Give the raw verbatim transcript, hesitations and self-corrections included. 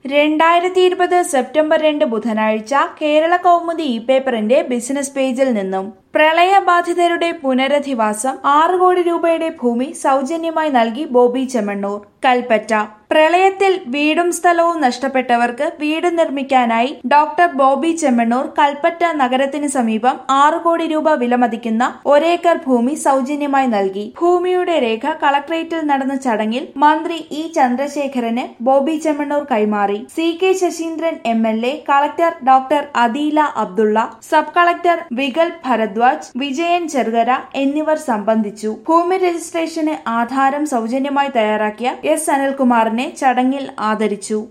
രണ്ടായിരത്തി ഇരുപത് സെപ്റ്റംബർ രണ്ട് ബുധനാഴ്ച കേരള കൗമുദി ഇ പേപ്പറിന്റെ ബിസിനസ് പേജിൽ നിന്നും പ്രളയബാധിതരുടെ പുനരധിവാസം ആറ് കോടി രൂപയുടെ ഭൂമി സൗജന്യമായി നൽകി ബോബി ചെമ്മണ്ണൂർ. കൽപ്പറ്റ. പ്രളയത്തിൽ വീടും സ്ഥലവും നഷ്ടപ്പെട്ടവർക്ക് വീട് നിർമ്മിക്കാനായി ഡോക്ടർ ബോബി ചെമ്മണ്ണൂർ കൽപ്പറ്റ നഗരത്തിന് സമീപം ആറ് കോടി രൂപ വിലമതിക്കുന്ന ഒരേക്കർ ഭൂമി സൗജന്യമായി നൽകി. ഭൂമിയുടെ രേഖ കളക്ടറേറ്റിൽ നടന്ന ചടങ്ങിൽ മന്ത്രി ഇ ചന്ദ്രശേഖരന് ബോബി ചെമ്മണ്ണൂർ കൈമാറി. C K Saseendran M L A, collector doctor Adeela Abdulla, sub collector Vikal Bharadwaj, Vijayan Cherukara എന്നിവർ സംബന്ധിച്ചു. ഭൂമി രജിസ്ട്രേഷന് ആധാരം സൗജന്യമായി തയ്യാറാക്കിയ എസ് അനിൽകുമാറിനെ ചടങ്ങിൽ ആദരിച്ചു.